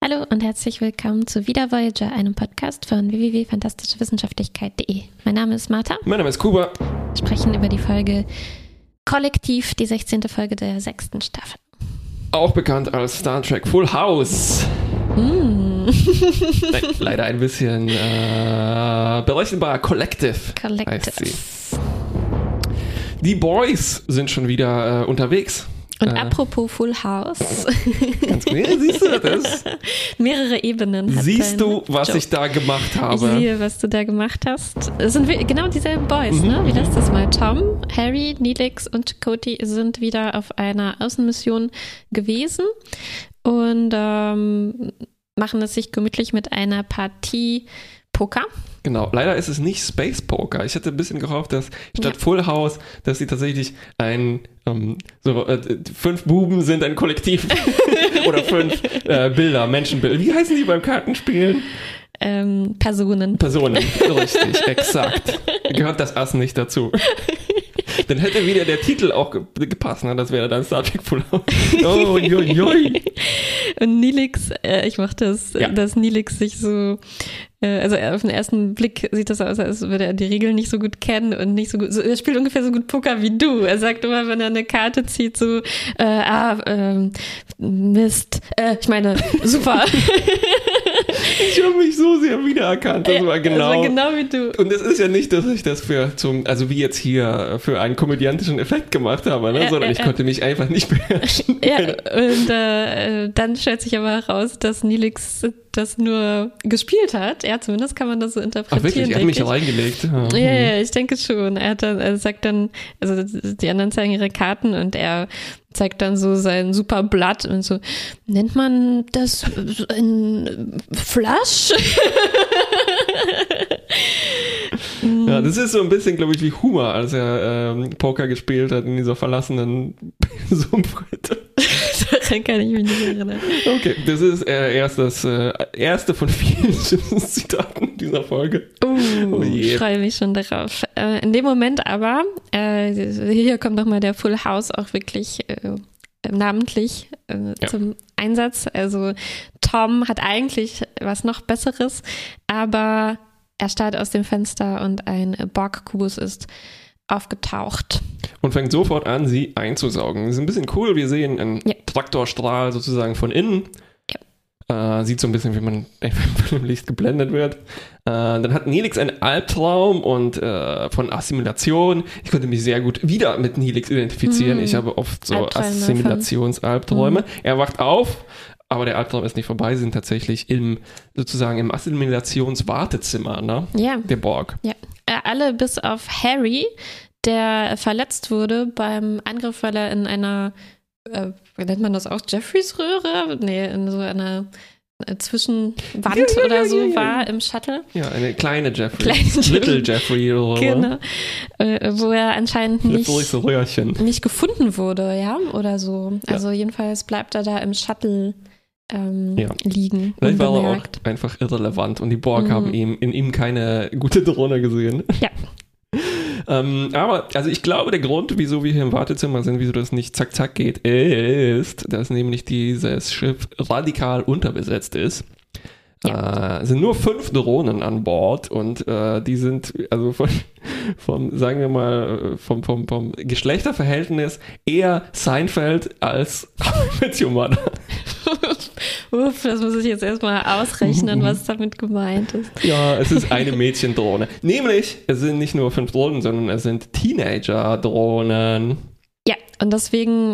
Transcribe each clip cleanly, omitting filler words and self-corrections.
Hallo und herzlich willkommen zu Wieder Voyager, einem Podcast von www.fantastischewissenschaftlichkeit.de. Mein Name ist Martha. Mein Name ist Kuba. Wir sprechen über die Folge Kollektiv, die 16. Folge der 6. Staffel. Auch bekannt als Star Trek Full House. Nein, leider ein bisschen berechenbar. Collective heißt sie. Die Boys sind schon wieder unterwegs. Und apropos Full House. Ganz genau, siehst du das? Mehrere Ebenen. Siehst du, was Job. Ich da gemacht habe? Ich sehe, was du da gemacht hast. Es sind genau dieselben Boys, ne? Wie letztes Mal. Tom, Harry, Neelix und Cody sind wieder auf einer Außenmission gewesen und machen es sich gemütlich mit einer Partie Poker. Genau, leider ist es nicht Space Poker. Ich hätte ein bisschen gehofft, dass statt Full House, dass sie tatsächlich 5 Buben sind ein Kollektiv oder 5 Bilder, Menschenbilder. Wie heißen die beim Kartenspielen? Personen. Personen, richtig, exakt. Gehört das Ass nicht dazu. Dann hätte wieder der Titel auch gepasst, ne? Das wäre dann Star Trek Full House. Oh, joi, joi. Und Neelix, ich mochte es, dass Neelix sich so, also auf den ersten Blick sieht das aus, als würde er die Regeln nicht so gut kennen und nicht so gut, er spielt ungefähr so gut Poker wie du. Er sagt immer, wenn er eine Karte zieht, so, Mist, ich meine, super. Ich habe mich so sehr wiedererkannt. Das war genau wie du. Und es ist ja nicht, dass ich das also wie jetzt hier, für einen komödiantischen Effekt gemacht habe, ne? Sondern ich konnte mich einfach nicht beherrschen. Ja, und dann stellt sich aber heraus, dass Neelix das nur gespielt hat. Ja, zumindest kann man das so interpretieren. Ach wirklich? Er hat mich reingelegt. Ja, ich denke schon. Er sagt dann, also die anderen zeigen ihre Karten und er zeigt dann so sein super Blatt und so, nennt man das ein Flush? Ja, das ist so ein bisschen, glaube ich, wie Humor, als er Poker gespielt hat in dieser verlassenen Sumpfhütte. Daran kann ich mich nicht erinnern. Okay, das ist erst das erste von vielen Zitaten dieser Folge. Ich freue mich schon darauf. In dem Moment aber, hier kommt nochmal der Full House auch wirklich namentlich zum Einsatz. Also Tom hat eigentlich was noch Besseres, aber er starrt aus dem Fenster und ein Borg-Kubus ist aufgetaucht. Und fängt sofort an, sie einzusaugen. Das ist ein bisschen cool. Wir sehen einen Traktorstrahl sozusagen von innen. Ja. Sieht so ein bisschen, wie man von dem Licht geblendet wird. Dann hat Neelix einen Albtraum und von Assimilation. Ich konnte mich sehr gut wieder mit Neelix identifizieren. Ich habe oft so Assimilationsalbträume. Er wacht auf, aber der Albtraum ist nicht vorbei. Sie sind tatsächlich im Assimilationswartezimmer, ne? Ja. Der Borg. Ja. Alle bis auf Harry, der verletzt wurde beim Angriff, weil er in einer, wie nennt man das auch, Jeffreys Röhre? Nee, in so einer Zwischenwand oder so war im Shuttle. Ja, eine kleine Jeffrey. Little Jeffrey Röhre. Genau. Wo er anscheinend nicht gefunden wurde, ja, oder so. Also jedenfalls bleibt er da im Shuttle liegen. Vielleicht war er auch einfach irrelevant und die Borg haben in ihm keine gute Drohne gesehen. Ja. Aber, also ich glaube, der Grund, wieso wir hier im Wartezimmer sind, wieso das nicht zack zack geht, ist, dass nämlich dieses Schiff radikal unterbesetzt ist. Es sind nur 5 Drohnen an Bord und die sind also vom sagen wir mal, vom Geschlechterverhältnis eher Seinfeld als Met Your Mother. Das muss ich jetzt erstmal ausrechnen, was damit gemeint ist. Ja, es ist eine Mädchendrohne. Nämlich, es sind nicht nur 5 Drohnen, sondern es sind Teenager-Drohnen. Ja, und deswegen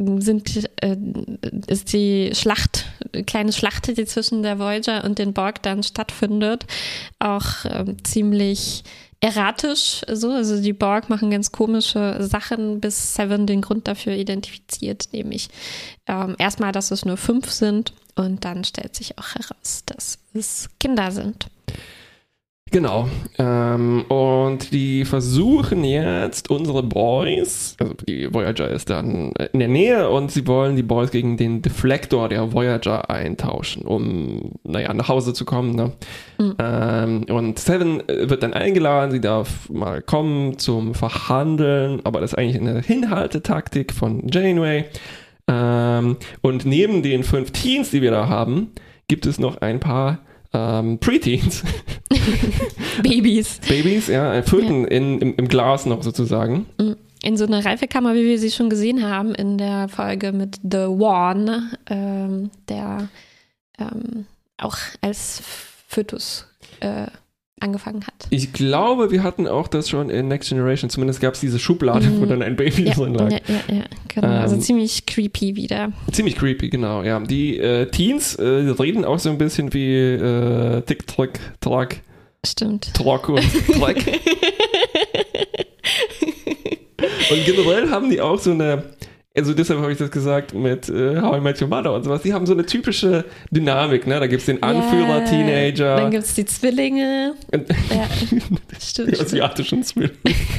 ist die kleine Schlacht, die zwischen der Voyager und den Borg dann stattfindet, auch ziemlich erratisch so. Also die Borg machen ganz komische Sachen, bis Seven den Grund dafür identifiziert, nämlich erstmal, dass es nur 5 sind und dann stellt sich auch heraus, dass es Kinder sind. Genau. Und die versuchen jetzt unsere Boys, also die Voyager ist dann in der Nähe und sie wollen die Boys gegen den Deflektor der Voyager eintauschen, um, nach Hause zu kommen. Ne? Und Seven wird dann eingeladen, sie darf mal kommen zum Verhandeln, aber das ist eigentlich eine Hinhaltetaktik von Janeway. Und neben den 5 Teens, die wir da haben, gibt es noch ein paar Preteens. Babys, ja, Föten im Glas noch sozusagen. In so einer Reifekammer, wie wir sie schon gesehen haben in der Folge mit The One, der auch als Fötus angefangen hat. Ich glaube, wir hatten auch das schon in Next Generation. Zumindest gab es diese Schublade, wo dann ein Baby drin lag. Ja, genau. Also ziemlich creepy wieder. Ziemlich creepy, genau. Ja, die Teens reden auch so ein bisschen wie Tick, Track, Track. Stimmt. Trock und Track. Und generell haben die auch so eine, also deshalb habe ich das gesagt mit How I Met Your Mother und sowas, die haben so eine typische Dynamik, ne? Da gibt es den Anführer, Teenager. Dann gibt es die Zwillinge. Ja, stimmt. Die asiatischen Zwillinge.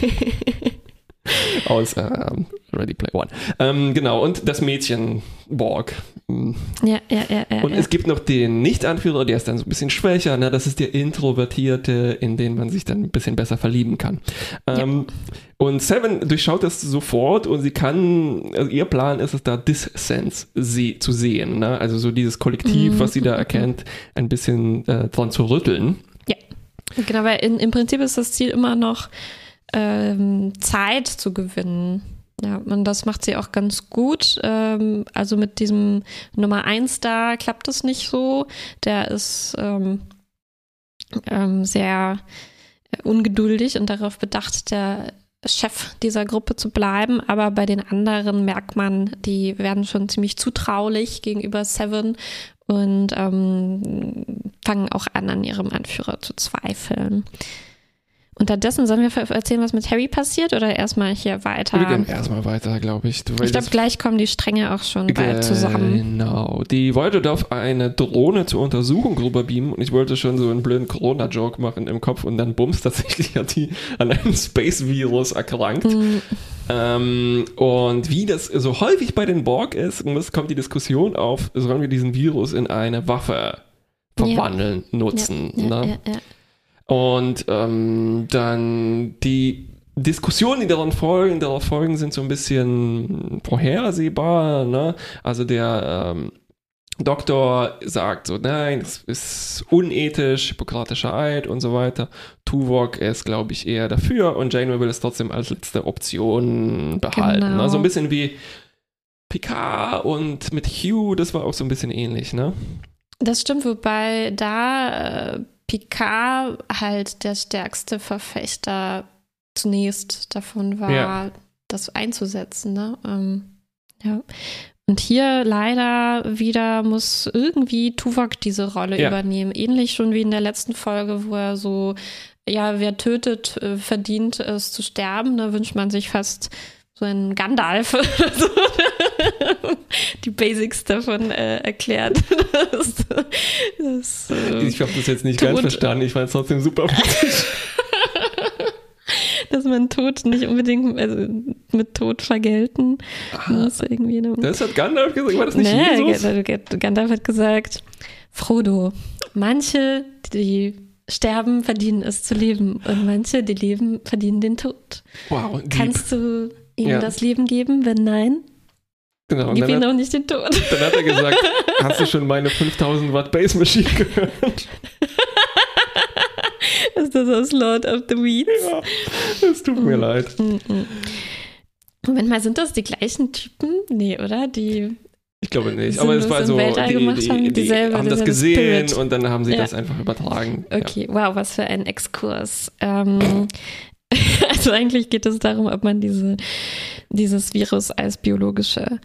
Aus Ready Player One. Genau, und das Mädchen Borg. Ja. Und es gibt noch den Nicht-Anführer, der ist dann so ein bisschen schwächer, ne? Das ist der Introvertierte, in den man sich dann ein bisschen besser verlieben kann. Und Seven durchschaut das sofort und sie kann, also ihr Plan ist es da, Dissens zu sehen, ne? Also so dieses Kollektiv, was sie da erkennt, ein bisschen dran zu rütteln. Ja, genau, weil im Prinzip ist das Ziel immer noch, Zeit zu gewinnen. Ja, und das macht sie auch ganz gut. Also mit diesem Nummer 1 da klappt es nicht so. Der ist sehr ungeduldig und darauf bedacht, der Chef dieser Gruppe zu bleiben. Aber bei den anderen merkt man, die werden schon ziemlich zutraulich gegenüber Seven und fangen auch an ihrem Anführer zu zweifeln. Unterdessen sollen wir erzählen, was mit Harry passiert oder erstmal hier weiter? Wir gehen erstmal weiter, glaube ich. Ich glaube, gleich kommen die Stränge auch schon bald zusammen. Genau. Die Voyager darf eine Drohne zur Untersuchung rüberbeamen und ich wollte schon so einen blöden Corona-Joke machen im Kopf und dann bums, tatsächlich hat die an einem Space-Virus erkrankt. Und wie das so häufig bei den Borg ist, kommt die Diskussion auf, sollen wir diesen Virus in eine Waffe verwandeln, nutzen. Ja. Und dann die Diskussionen, die darauf folgen, sind so ein bisschen vorhersehbar. Ne? Also der Doktor sagt so, nein, das ist unethisch, hippokratischer Eid und so weiter. Tuvok ist, glaube ich, eher dafür und Janeway will es trotzdem als letzte Option behalten. Genau. Ne? So ein bisschen wie Picard und mit Hugh, das war auch so ein bisschen ähnlich, ne? Das stimmt, wobei da Picard halt der stärkste Verfechter zunächst davon war, das einzusetzen. Ne? Ja. Und hier leider wieder muss irgendwie Tuvok diese Rolle übernehmen. Ähnlich schon wie in der letzten Folge, wo er so, ja, wer tötet, verdient es zu sterben. Da wünscht man sich fast so einen Gandalf oder so. Die Basics davon erklärt. Ich habe das jetzt nicht ganz verstanden, ich fand es trotzdem super witzig. Dass man Tod nicht unbedingt mit Tod vergelten muss. Irgendwie. Das hat Gandalf gesagt, war das nicht Jesus? Gandalf hat gesagt, Frodo, manche, die sterben, verdienen es zu leben und manche, die leben, verdienen den Tod. Wow, kannst du ihnen das Leben geben? Wenn nein, gib ihnen auch nicht den Tod. Dann hat er gesagt, hast du schon meine 5000 Watt Bass Machine gehört? Ist das aus Lord of the Weeds? Ja, es tut mir leid. Moment mal, sind das die gleichen Typen? Nee, oder? Ich glaube nicht, aber es war so, die haben das gesehen und dann haben sie das einfach übertragen. Okay, wow, was für ein Exkurs. Also eigentlich geht es darum, ob man dieses Virus als biologische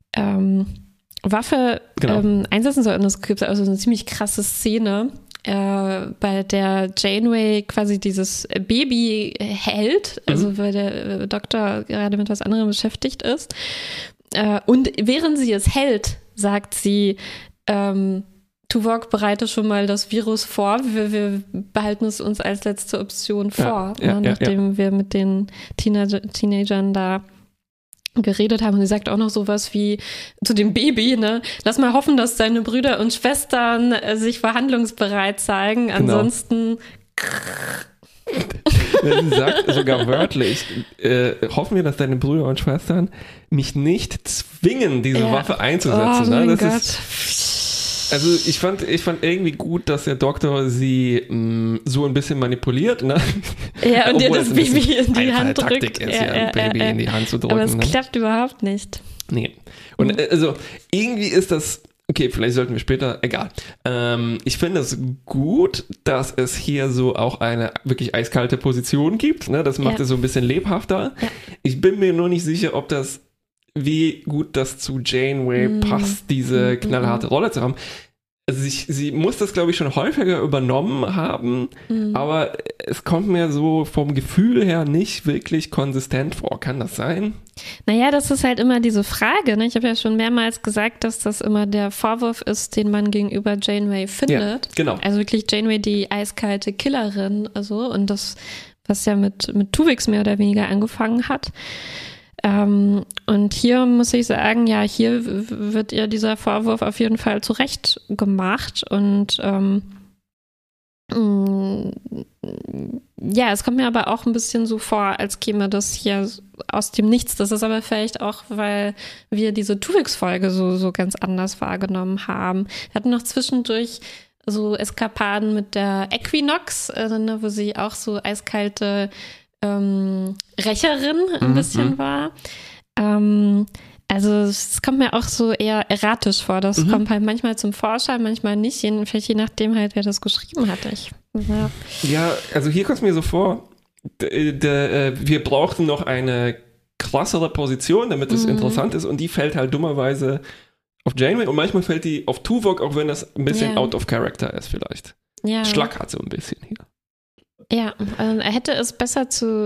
Waffe einsetzen soll. Und es gibt also eine ziemlich krasse Szene, bei der Janeway quasi dieses Baby hält, also weil der Doktor gerade mit was anderem beschäftigt ist. Und während sie es hält, sagt sie, Tuvok bereite schon mal das Virus vor, wir behalten es uns als letzte Option vor, nachdem wir mit den Teenagern da geredet haben. Und sie sagt auch noch sowas wie zu dem Baby, ne, lass mal hoffen, dass deine Brüder und Schwestern sich verhandlungsbereit zeigen, ansonsten Sie sagt sogar wörtlich, hoffen wir, dass deine Brüder und Schwestern mich nicht zwingen, diese Waffe einzusetzen. Oh mein Gott. Also ich fand irgendwie gut, dass der Doktor sie so ein bisschen manipuliert, ne? Ja, und dir das Baby in die Hand drückt. Taktik ist ein Baby in die Hand zu drücken. Aber es klappt überhaupt nicht. Nee. Und also irgendwie ist das, okay, vielleicht sollten wir später, egal. Ich finde es gut, dass es hier so auch eine wirklich eiskalte Position gibt, ne? Das macht es so ein bisschen lebhafter. Ja. Ich bin mir nur nicht sicher, ob das, wie gut das zu Janeway passt, diese knallharte Rolle zu haben. Also sie muss das, glaube ich, schon häufiger übernommen haben, aber es kommt mir so vom Gefühl her nicht wirklich konsistent vor. Kann das sein? Naja, das ist halt immer diese Frage. Ne? Ich habe ja schon mehrmals gesagt, dass das immer der Vorwurf ist, den man gegenüber Janeway findet. Ja, genau. Also wirklich Janeway die eiskalte Killerin, also, und das, was ja mit Tuvix mehr oder weniger angefangen hat. Und hier muss ich sagen, ja, hier wird ihr dieser Vorwurf auf jeden Fall zurecht gemacht und ja, es kommt mir aber auch ein bisschen so vor, als käme das hier aus dem Nichts. Das ist aber vielleicht auch, weil wir diese Tuvix-Folge so ganz anders wahrgenommen haben. Wir hatten noch zwischendurch so Eskapaden mit der Equinox, wo sie auch so eiskalte Rächerin ein bisschen war. Also es kommt mir auch so eher erratisch vor. Das kommt halt manchmal zum Vorschein, manchmal nicht. Vielleicht je nachdem halt, wer das geschrieben hat. Ja, also hier kommt es mir so vor, wir brauchten noch eine krassere Position, damit es interessant ist, und die fällt halt dummerweise auf Janeway und manchmal fällt die auf Tuvok, auch wenn das ein bisschen out of character ist vielleicht. Ja. Schlag hat so ein bisschen hier. Ja, er hätte es besser zu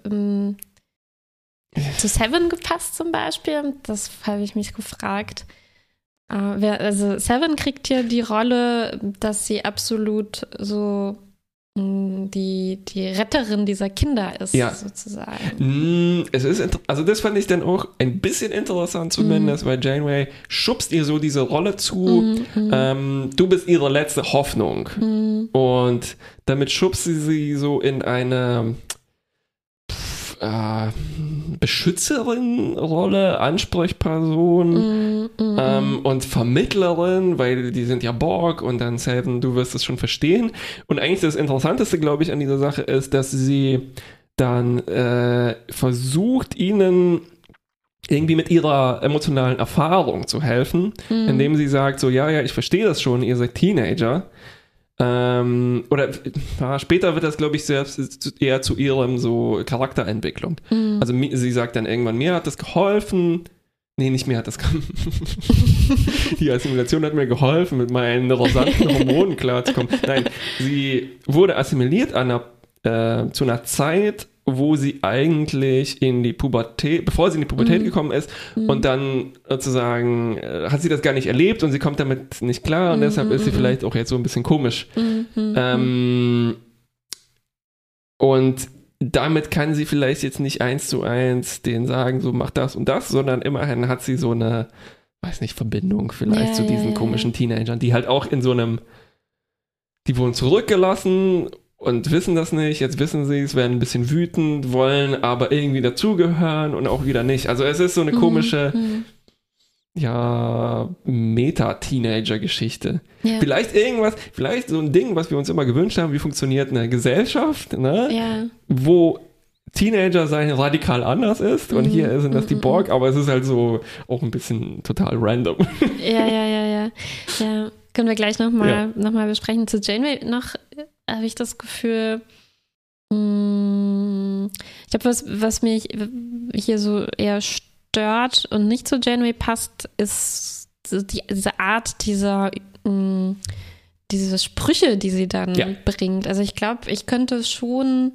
Seven gepasst zum Beispiel. Das habe ich mich gefragt. Also Seven kriegt hier die Rolle, dass sie absolut so die Retterin dieser Kinder ist, sozusagen. Es ist also das fand ich dann auch ein bisschen interessant zumindest, weil Janeway schubst ihr so diese Rolle zu, du bist ihre letzte Hoffnung. Und damit schubst sie so in eine Beschützerin-Rolle, Ansprechperson und Vermittlerin, weil die sind ja Borg und dann Seven, du wirst es schon verstehen. Und eigentlich das Interessanteste, glaube ich, an dieser Sache ist, dass sie dann versucht, ihnen irgendwie mit ihrer emotionalen Erfahrung zu helfen, indem sie sagt so, ja, ich verstehe das schon, ihr seid Teenager. Oder später wird das, glaube ich, selbst eher zu ihrem so Charakterentwicklung. Also sie sagt dann irgendwann, mir hat das geholfen. Nee, nicht mir hat das geholfen. Die Assimilation hat mir geholfen, mit meinen rasanten Hormonen klarzukommen. Nein, sie wurde assimiliert zu einer Zeit, wo sie eigentlich in die Pubertät, bevor sie in die Pubertät gekommen ist, und dann sozusagen hat sie das gar nicht erlebt und sie kommt damit nicht klar und deshalb ist sie vielleicht auch jetzt so ein bisschen komisch. Und damit kann sie vielleicht jetzt nicht 1:1 denen sagen, so mach das und das, sondern immerhin hat sie so eine, weiß nicht, Verbindung vielleicht zu diesen komischen Teenagern, die halt auch in so einem, die wurden zurückgelassen und wissen das nicht, jetzt wissen sie es, werden ein bisschen wütend, wollen aber irgendwie dazugehören und auch wieder nicht. Also es ist so eine komische, Meta-Teenager-Geschichte. Ja. Vielleicht so ein Ding, was wir uns immer gewünscht haben, wie funktioniert eine Gesellschaft, ne? Wo Teenager sein radikal anders ist und hier sind das die Borg, aber es ist halt so auch ein bisschen total random. Ja. Können wir gleich nochmal besprechen. Zu Janeway noch habe ich das Gefühl, ich glaube, was mich hier so eher stört und nicht zu Janeway passt, ist diese Art diese Sprüche, die sie dann bringt. Also ich glaube, ich könnte schon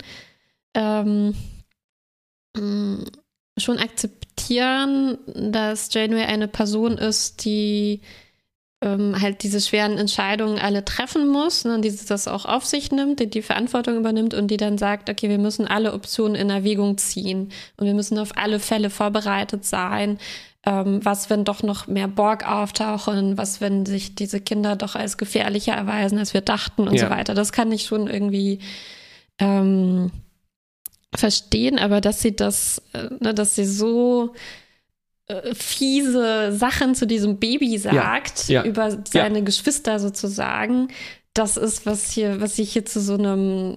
akzeptieren, dass Janeway eine Person ist, die halt diese schweren Entscheidungen alle treffen muss, ne, die das auch auf sich nimmt, die Verantwortung übernimmt und die dann sagt, okay, wir müssen alle Optionen in Erwägung ziehen und wir müssen auf alle Fälle vorbereitet sein. Was, wenn doch noch mehr Borg auftauchen? Was, wenn sich diese Kinder doch als gefährlicher erweisen, als wir dachten und so weiter. Das kann ich schon irgendwie verstehen, aber dass sie dass sie so fiese Sachen zu diesem Baby sagt, über seine Geschwister sozusagen. Das ist, was sich hier zu so einem,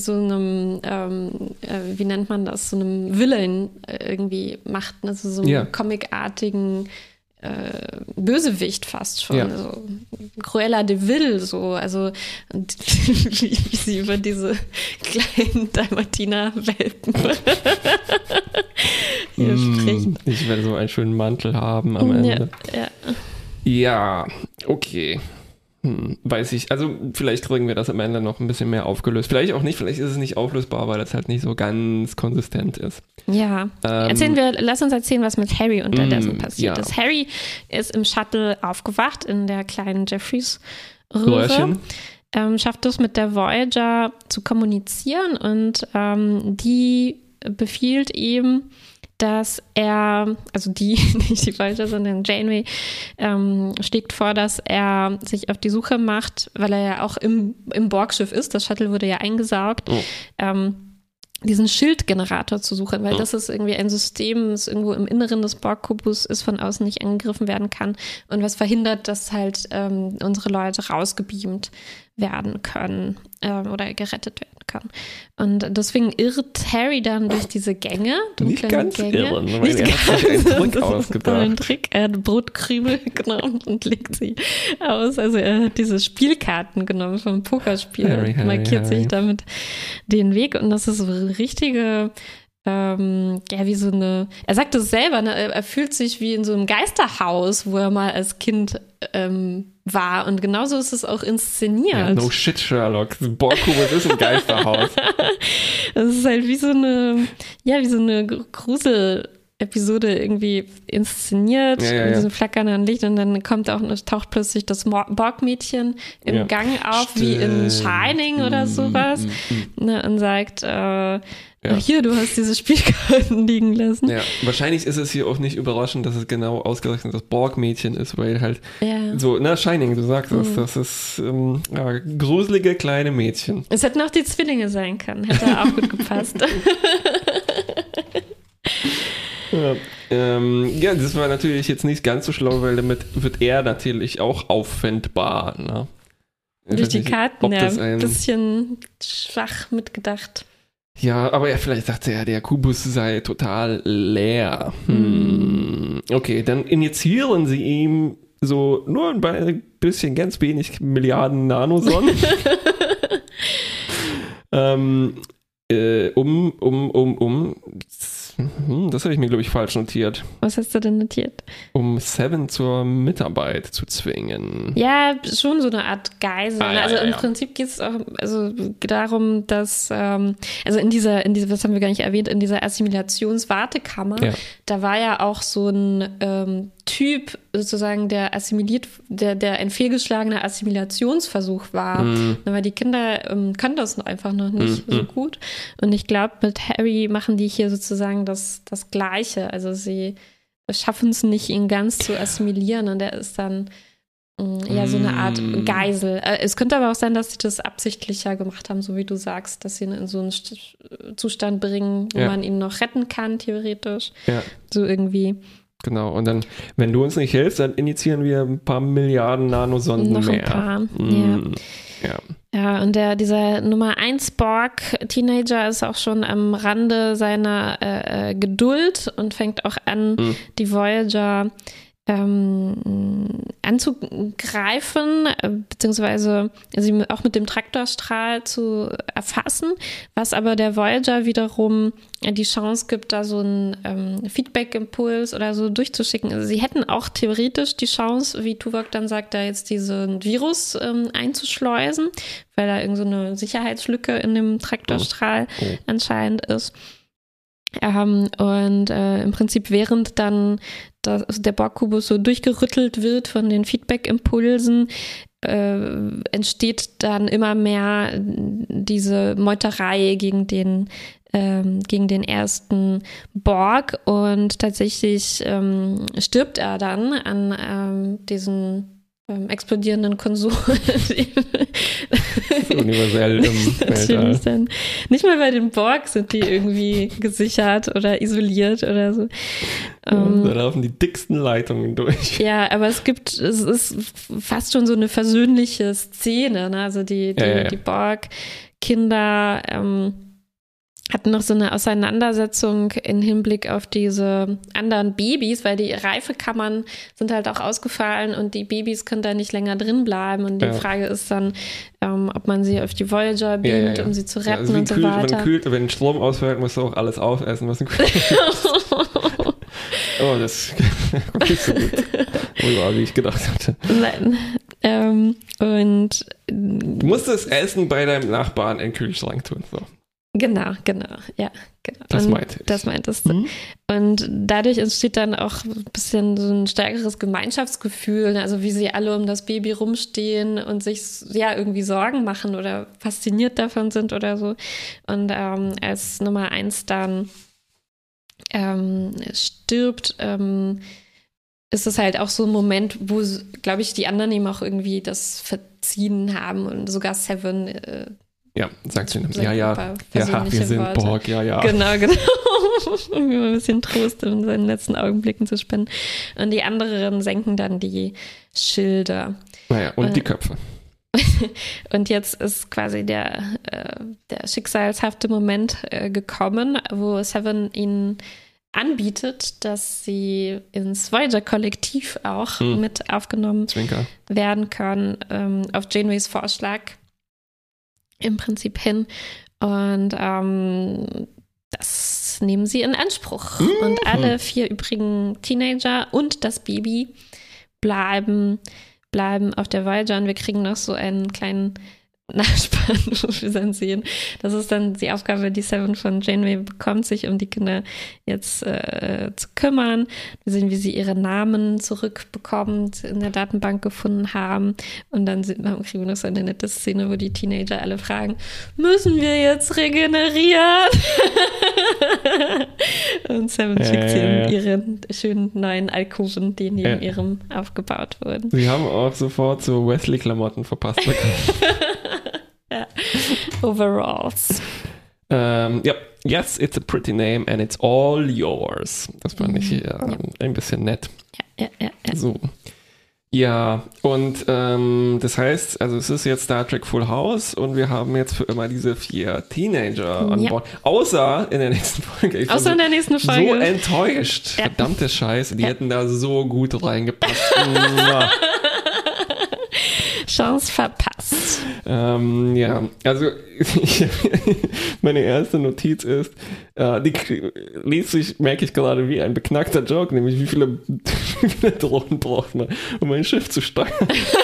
wie nennt man das, so einem Villain irgendwie macht, also so einem comicartigen Bösewicht fast schon, also Cruella de Vil, so, also wie sie über diese kleinen Dalmatiner-Welpen hier spricht. Ich werde so einen schönen Mantel haben am Ende. Ja, okay. Weiß ich, also vielleicht kriegen wir das am Ende noch ein bisschen mehr aufgelöst. Vielleicht auch nicht, vielleicht ist es nicht auflösbar, weil das halt nicht so ganz konsistent ist. Ja, lass uns erzählen, was mit Harry unterdessen passiert ist. Harry ist im Shuttle aufgewacht in der kleinen Jeffreys-Röhre, schafft es mit der Voyager zu kommunizieren und die befiehlt ihm, dass er, also nicht die Voyager, sondern Janeway, schlägt vor, dass er sich auf die Suche macht, weil er ja auch im Borgschiff ist, das Shuttle wurde ja eingesaugt, diesen Schildgenerator zu suchen, weil das ist irgendwie ein System, das irgendwo im Inneren des Borg-Kubus ist, von außen nicht angegriffen werden kann und was verhindert, dass halt unsere Leute rausgebeamt werden können oder gerettet werden kann. Und deswegen irrt Harry dann durch diese Gänge. Nicht ganz irren, weil er hat sich einen Trick ausgedacht. Einen Trick, er hat Brotkrümel genommen und legt sie aus. Also er hat diese Spielkarten genommen vom Pokerspiel und markiert sich damit den Weg. Und das ist so eine richtige wie so eine, er sagt es selber, ne? Er fühlt sich wie in so einem Geisterhaus, wo er mal als Kind war und genauso ist es auch inszeniert. Ja, no shit, Sherlock. Borg-Kubus ist ein Geisterhaus. Das ist halt wie so eine Grusel-Episode irgendwie inszeniert mit diesem flackernden Licht und dann taucht plötzlich das Borg-Mädchen im Gang auf, wie in Shining oder sowas, ne, und sagt, hier, du hast diese Spielkarten liegen lassen. Ja, wahrscheinlich ist es hier auch nicht überraschend, dass es genau ausgerechnet das Borg-Mädchen ist, weil halt so, Shining, du sagst es, das ist gruselige kleine Mädchen. Es hätten auch die Zwillinge sein können, hätte auch gut gepasst. Das war natürlich jetzt nicht ganz so schlau, weil damit wird er natürlich auch auffindbar. Ne? Durch die Karten, ein bisschen schwach mitgedacht. Ja, aber vielleicht dachte er, der Kubus sei total leer. Okay, dann injizieren sie ihm so nur ein bisschen, ganz wenig Milliarden Nanosonnen. Das habe ich mir, glaube ich, falsch notiert. Was hast du denn notiert? Um Seven zur Mitarbeit zu zwingen. Ja, schon so eine Art Geisel. Im Prinzip geht es auch darum, dass, also in dieser, was haben wir gar nicht erwähnt, in dieser Assimilationswartekammer, da war ja auch so ein Typ sozusagen, der ein fehlgeschlagener Assimilationsversuch war. Weil die Kinder können das einfach noch nicht so gut. Und ich glaube, mit Harry machen die hier sozusagen das Gleiche. Also sie schaffen es nicht, ihn ganz zu assimilieren und er ist dann so eine Art Geisel. Es könnte aber auch sein, dass sie das absichtlicher gemacht haben, so wie du sagst, dass sie ihn in so einen Zustand bringen, wo man ihn noch retten kann, theoretisch. Ja. So irgendwie. Genau, und dann, wenn du uns nicht hilfst, dann injizieren wir ein paar Milliarden Nanosonden noch mehr. Ein paar, Ja, und dieser Nummer 1 Borg-Teenager ist auch schon am Rande seiner Geduld und fängt auch an, die Voyager anzugreifen, beziehungsweise sie auch mit dem Traktorstrahl zu erfassen, was aber der Voyager wiederum die Chance gibt, da so einen Feedback-Impuls oder so durchzuschicken. Also sie hätten auch theoretisch die Chance, wie Tuvok dann sagt, da jetzt diesen Virus einzuschleusen, weil da irgend so eine Sicherheitslücke in dem Traktorstrahl anscheinend ist. Im Prinzip während dann der Borg-Kubus so durchgerüttelt wird von den Feedback-Impulsen, entsteht dann immer mehr diese Meuterei gegen den ersten Borg und tatsächlich stirbt er dann an diesen explodierenden Konsolen. universell im Weltall. Dann. Nicht mal bei den Borg sind die irgendwie gesichert oder isoliert oder so. Da laufen die dicksten Leitungen durch. Ja, aber es ist fast schon so eine versöhnliche Szene. Ne? Also die Borg-Kinder hatten noch so eine Auseinandersetzung im Hinblick auf diese anderen Babys, weil die Reifekammern sind halt auch ausgefallen und die Babys können da nicht länger drin bleiben. Und die Frage ist dann, ob man sie auf die Voyager beamt, um sie zu retten also und so weiter. Wenn Strom ausfällt, musst du auch alles aufessen, was du kühlst. Oh, das kommt nicht so gut. Wie ich gedacht hatte. Nein. Und du musst das Essen bei deinem Nachbarn in den Kühlschrank tun. So. Genau, ja, genau. Das meinte ich. Das meintest du. Und dadurch entsteht dann auch ein bisschen so ein stärkeres Gemeinschaftsgefühl, also wie sie alle um das Baby rumstehen und sich irgendwie Sorgen machen oder fasziniert davon sind oder so. Und als Nummer 1 dann stirbt, ist es halt auch so ein Moment, wo, glaube ich, die anderen ihm auch irgendwie das verziehen haben und sogar Seven sagt sie. Ja, wir sind Worte. Borg, ja. Genau. Um ihm ein bisschen Trost in seinen letzten Augenblicken zu spenden. Und die anderen senken dann die Schilder. Naja, und die Köpfe. Und jetzt ist quasi der schicksalshafte Moment gekommen, wo Seven ihnen anbietet, dass sie ins Voyager-Kollektiv auch mit aufgenommen werden können, auf Janeways Vorschlag im Prinzip hin. Und das nehmen sie in Anspruch. Und alle 4 übrigen Teenager und das Baby bleiben auf der Voyager. Und wir kriegen noch so einen kleinen Nachspann, wo wir dann sehen. Das ist dann die Aufgabe, die Seven von Janeway bekommt, sich um die Kinder jetzt zu kümmern. Wir sehen, wie sie ihre Namen zurückbekommen, in der Datenbank gefunden haben. Und dann kriegen wir noch so eine nette Szene, wo die Teenager alle fragen, müssen wir jetzt regenerieren? Und Seven schickt sie in ihre schönen neuen Alkoven, die neben ihrem aufgebaut wurden. Sie haben auch sofort so Wesley-Klamotten verpasst bekommen. Ja. Overalls. Yes, it's a pretty name and it's all yours. Das fand ich ein bisschen nett. Ja. So. Ja, und das heißt, also es ist jetzt Star Trek Full House und wir haben jetzt für immer diese 4 Teenager an Bord. Außer in der nächsten Folge. Ich bin so enttäuscht. Verdammte Scheiße, die hätten da so gut reingepasst. Chance verpasst. Also meine erste Notiz ist, die liest sich, merke ich gerade, wie ein beknackter Joke, nämlich wie viele Drohnen braucht man, um ein Schiff zu steuern.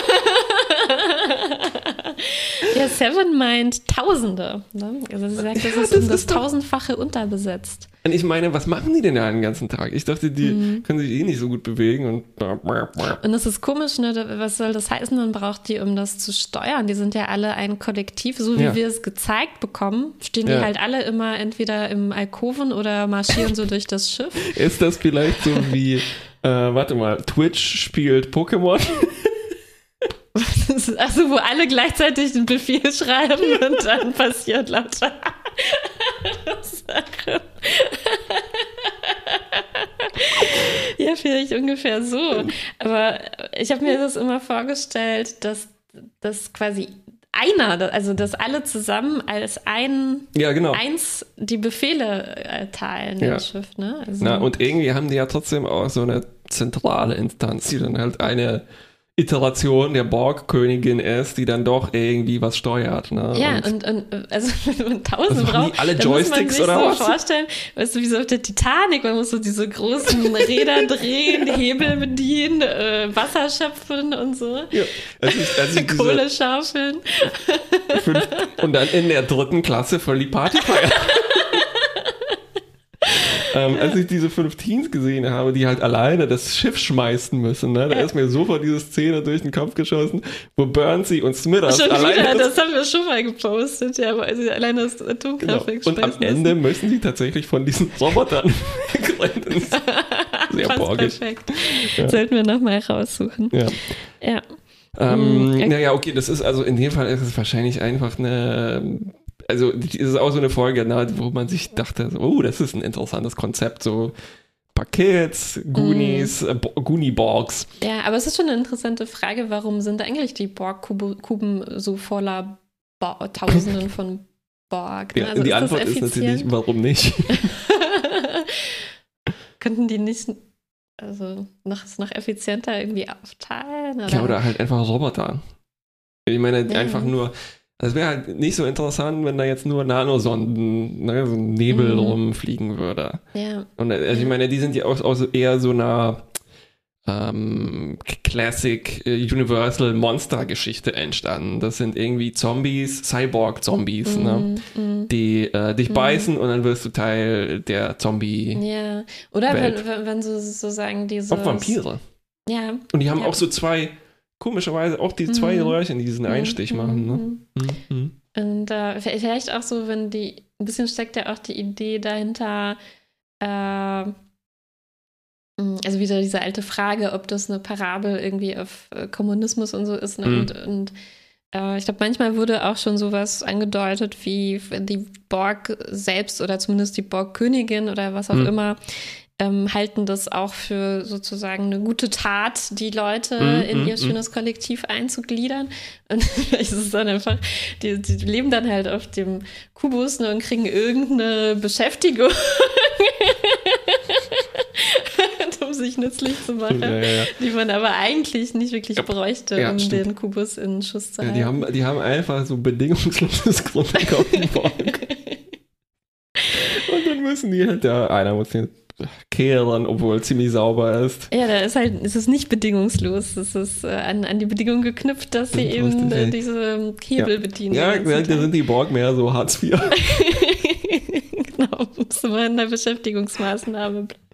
Ja, Seven meint Tausende. Ne? Also sie sagt, das ist um das 1000-fache unterbesetzt. Und ich meine, was machen die denn da den ganzen Tag? Ich dachte, die können sich nicht so gut bewegen. Und das ist komisch, ne? Was soll das heißen? Man braucht die, um das zu steuern. Die sind ja alle ein Kollektiv, so wie wir es gezeigt bekommen. Stehen die halt alle immer entweder im Alkoven oder marschieren so durch das Schiff. Ist das vielleicht so wie, Twitch spielt Pokémon? Also wo alle gleichzeitig den Befehl schreiben und dann passiert lauter Sachen. Ja, vielleicht ungefähr so. Aber ich habe mir das immer vorgestellt, dass das quasi dass alle zusammen als eins die Befehle teilen im Schiff. Ne? Also, und irgendwie haben die ja trotzdem auch so eine zentrale Instanz, die dann halt eine Iteration der Borg-Königin ist, die dann doch irgendwie was steuert. Ne? Ja, und also wenn man 1000 braucht, alle Joysticks dann muss man oder sich so vorstellen, weißt du, wie so auf der Titanic, man muss so diese großen Räder drehen, Hebel bedienen, Wasser schöpfen und so. Ja, also Kohle schaufeln. Und dann in der 3. Klasse voll die Party feiern. Als ich diese 5 Teens gesehen habe, die halt alleine das Schiff schmeißen müssen, ne? Da ist mir sofort diese Szene durch den Kopf geschossen, wo Burnsy und Smithers alleine... Das haben wir schon mal gepostet, ja, weil sie alleine das Atomkraftwerk schmeißen. Und am Ende müssen sie tatsächlich von diesen Robotern wegrennen. Sehr borgisch. Perfekt. Ja. Sollten wir nochmal raussuchen. Ja. Naja, okay, das ist also in dem Fall ist es wahrscheinlich einfach also es ist auch so eine Folge, wo man sich dachte, oh, das ist ein interessantes Konzept, so Kids, Goonies, Goonie-Borgs. Ja, aber es ist schon eine interessante Frage, warum sind eigentlich die Borg-Kuben so voller Tausenden von Borg? Ja, also die Antwort ist natürlich, warum nicht? Könnten die nicht noch effizienter irgendwie aufteilen? Oder? Ja, oder halt einfach Roboter. Ich meine, einfach nur, das wäre halt nicht so interessant, wenn da jetzt nur Nanosonden, so ein Nebel rumfliegen würde. Ja. Und also ich meine, die sind ja auch eher so einer Classic Universal Monster-Geschichte entstanden. Das sind irgendwie Zombies, Cyborg-Zombies, die dich beißen und dann wirst du Teil der Zombie. Ja, oder wenn so sagen, diese. Auch Vampire. Ja. Und die haben auch so komischerweise auch die zwei Röhrchen, die diesen Einstich machen. Ne? Und vielleicht auch so, wenn ein bisschen steckt ja auch die Idee dahinter, also wieder diese alte Frage, ob das eine Parabel irgendwie auf Kommunismus und so ist. Ne? Und ich glaube, manchmal wurde auch schon sowas angedeutet, wie die Borg selbst oder zumindest die Borg-Königin oder was auch immer, halten das auch für sozusagen eine gute Tat, die Leute in ihr schönes Kollektiv einzugliedern. Und vielleicht ist es dann einfach, die leben dann halt auf dem Kubus, ne, und kriegen irgendeine Beschäftigung, um sich nützlich zu machen, die man aber eigentlich nicht wirklich bräuchte, um den Kubus in Schuss zu halten. Die haben einfach so bedingungsloses Grundeinkommen. Und dann müssen die halt, einer muss den kehren, obwohl ziemlich sauber ist. Ja, es ist nicht bedingungslos. Es ist an die Bedingung geknüpft, dass sie eben diese Hebel bedienen. Ja, da sind die Borg mehr so Hartz IV. Genau, muss man in der Beschäftigungsmaßnahme bleiben.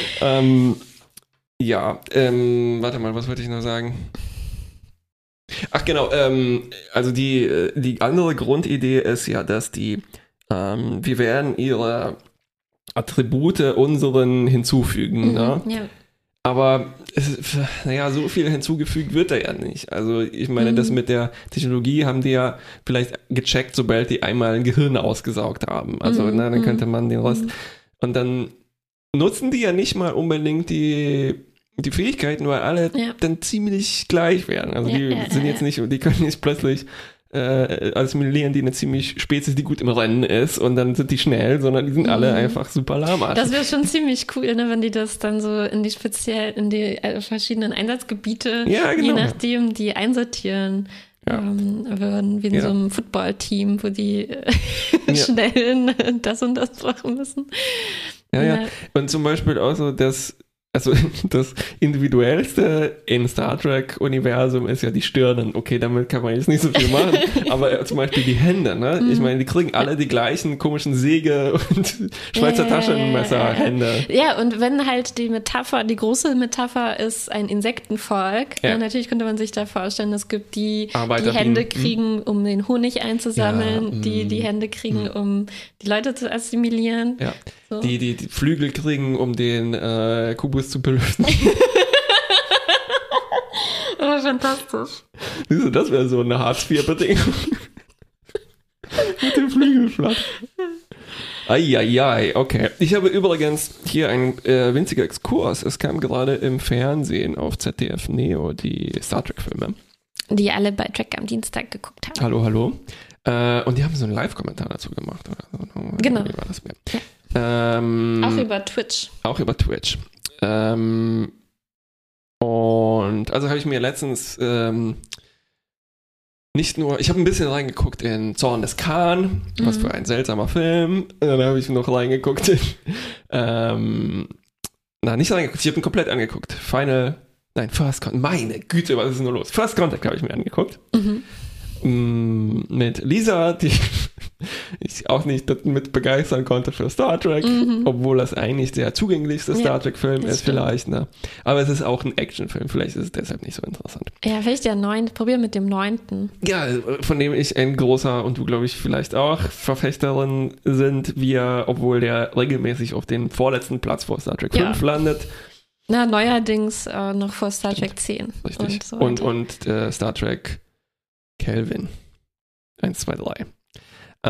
Warte mal, was wollte ich noch sagen? Ach genau, also die andere Grundidee ist ja, dass wir werden ihre Attribute unseren hinzufügen, ne? Ja. Aber so viel hinzugefügt wird da ja nicht. Also ich meine, das mit der Technologie haben die ja vielleicht gecheckt, sobald die einmal ein Gehirn ausgesaugt haben. Also dann könnte man den Rest und dann nutzen die ja nicht mal unbedingt die Fähigkeiten, weil alle dann ziemlich gleich werden. Also die sind jetzt nicht, die können nicht plötzlich assimilieren, die eine ziemlich Spezies, die gut im Rennen ist und dann sind die schnell, sondern die sind alle einfach super lahmarschig. Das wäre schon ziemlich cool, ne, wenn die das dann so in die verschiedenen Einsatzgebiete, je nachdem, die einsortieren würden, wie in so einem Football-Team, wo die schnell das und das machen müssen. Ja. Und zum Beispiel auch so, das Individuellste im Star Trek-Universum ist ja die Stirnen. Okay, damit kann man jetzt nicht so viel machen, aber zum Beispiel die Hände, ne? Ich meine, die kriegen alle die gleichen komischen Säge und Schweizer Taschenmesser-Hände. Ja, und wenn halt die große Metapher ist ein Insektenvolk, dann natürlich könnte man sich da vorstellen, es gibt die Hände kriegen, um den Honig einzusammeln, die Hände kriegen, um die Leute zu assimilieren. Ja. So. Die Flügel kriegen, um den Kubus zu belüften. Oh, fantastisch. Das wäre so eine Hartz-IV-Bedingung. Mit dem Flügelschlag. Eieiei, okay. Ich habe übrigens hier einen winziger Exkurs. Es kam gerade im Fernsehen auf ZDF Neo die Star Trek-Filme. Die alle bei Trek am Dienstag geguckt haben. Hallo. Und die haben so einen Live-Kommentar dazu gemacht. Oder so. Genau. Wie war das mehr? Auch über Twitch. Und also habe ich mir letztens ich habe ein bisschen reingeguckt in Zorn des Khan, was für ein seltsamer Film. Und dann habe ich noch reingeguckt in, nicht reingeguckt, ich habe ihn komplett angeguckt. First Contact, meine Güte, was ist denn nur los? First Contact habe ich mir angeguckt. Mit Lisa, die ich auch nicht mit begeistern konnte für Star Trek, obwohl das eigentlich der zugänglichste Star Trek-Film ist vielleicht. Ne? Aber es ist auch ein Actionfilm, vielleicht ist es deshalb nicht so interessant. Ja, vielleicht der 9. Probier mit dem 9. Ja, von dem ich ein großer und du, glaube ich, vielleicht auch Verfechterin sind, obwohl der regelmäßig auf den vorletzten Platz vor Star Trek 5 landet. neuerdings noch vor Star Trek 10. Richtig. Und Star Trek Kelvin. 1, 2, 3.